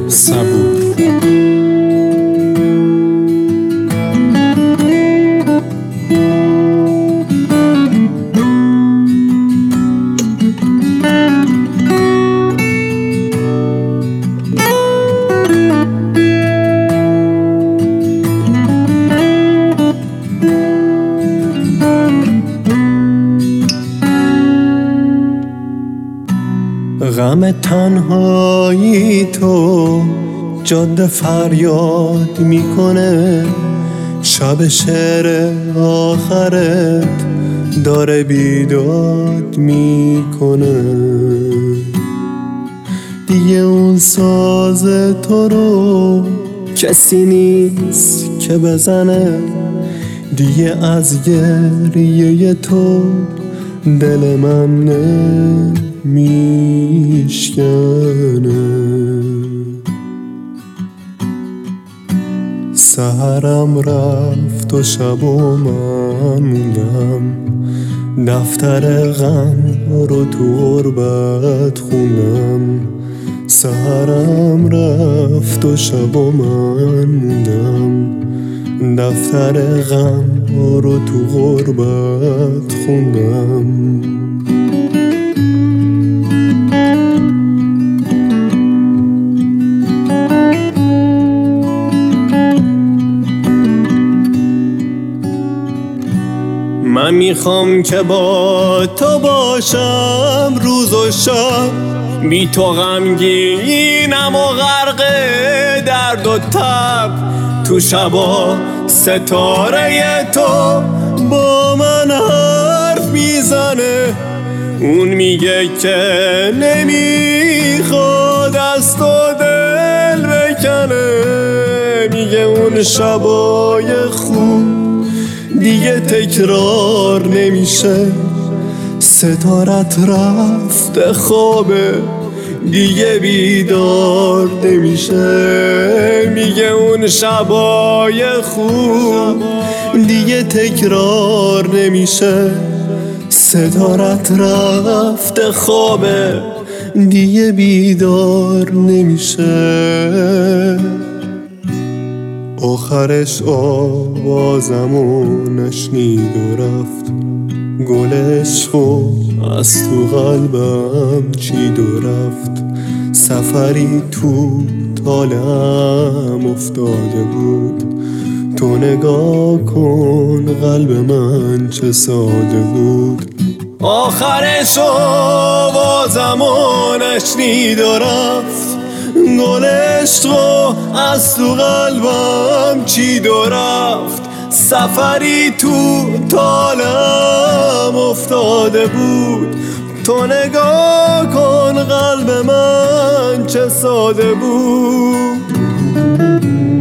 صبور. غم تنهایی تو جاده فریاد میکنه، شب شعر آخرت داره بیداد میکنه. دیگه اون ساز تو رو کسی نیست که بزنه، دیگه از گریه تو دل من میشکنه. سحرم رفت و شب و من موندم، دفتر غم رو تو غربت خوندم. سحرم رفت و شب و من موندم، دفتر غم رو تو غربت خوندم. من میخوام که با تو باشم روز و شب، بی تو غمگینم و غرق درد و تب. تو شبا ستاره تو با من حرف میزنه، اون میگه که نمیخواد از تو دل بکنه. میگه اون شبای خوب دیگه تکرار نمیشه، ستارت رفته خوابه دیگه بیدار نمیشه. میگه اون شبای خوب دیگه تکرار نمیشه، ستارت رفته خوابه دیگه بیدار نمیشه. آخرش آوازمو نشنید و رفت، گل عشقو از تو قلبم چید و رفت. سفری تو طالعم افتاده بود، تو نگاه کن قلب من چه ساده بود. آخرش آوازمو نشنید و رفت، گل عشقو از تو قلبم چید و رفت. سفری تو طالعم افتاده بود، تو نگاه کن قلب من چه ساده بود.